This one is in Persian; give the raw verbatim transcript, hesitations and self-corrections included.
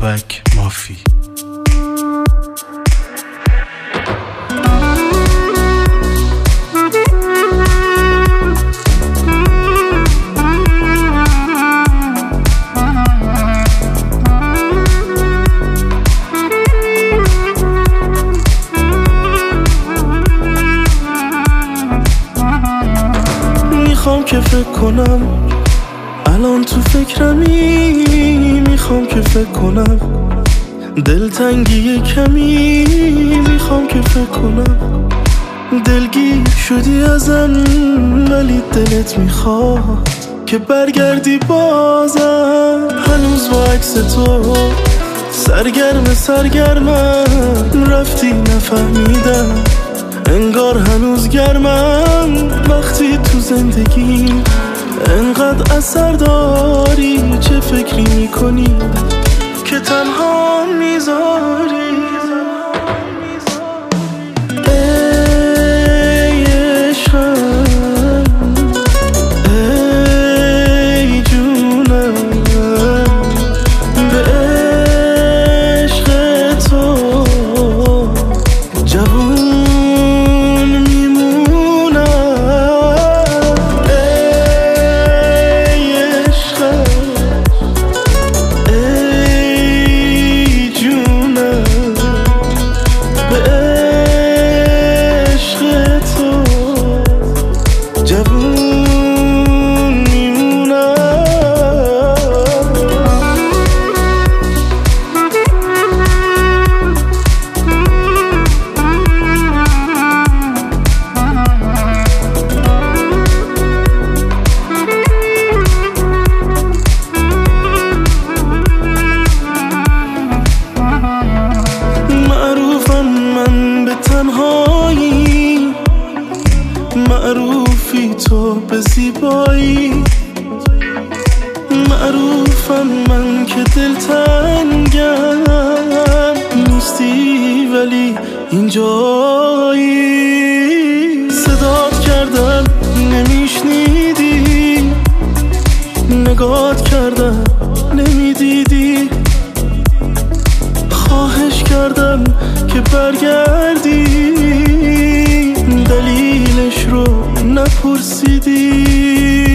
بابک مافی. میخوام که فکر کنم الان تو فکرمی، میخوام که فکر کنم دلتنگی کمی، میخوام که فکر کنم دلگیر شدی ازم ولی دلت میخواد که برگردی بازم. هنوز با عکس تو سرگرم سرگرمم، رفتی نفهمیدم انگار هنوز گرمم. وقتی تو زندگی انقدر اثر داری، چه فکری میکنی که تنها میذاری؟ ای عشقم، ای جونم، به عشق تو جوون میمونم. ای عشقم، ای جونم، به عشق تو جوون میمونم. معروفم من به تنهایی، معروفی تو به زیبایی، معروفم من که دلتنگم نیستی ولی اینجایی. صدات کردم نمیشنیدی، نگات کردم نمیدیدی، خواهش کردم که برگردی، دلیلش رو نپرسیدی.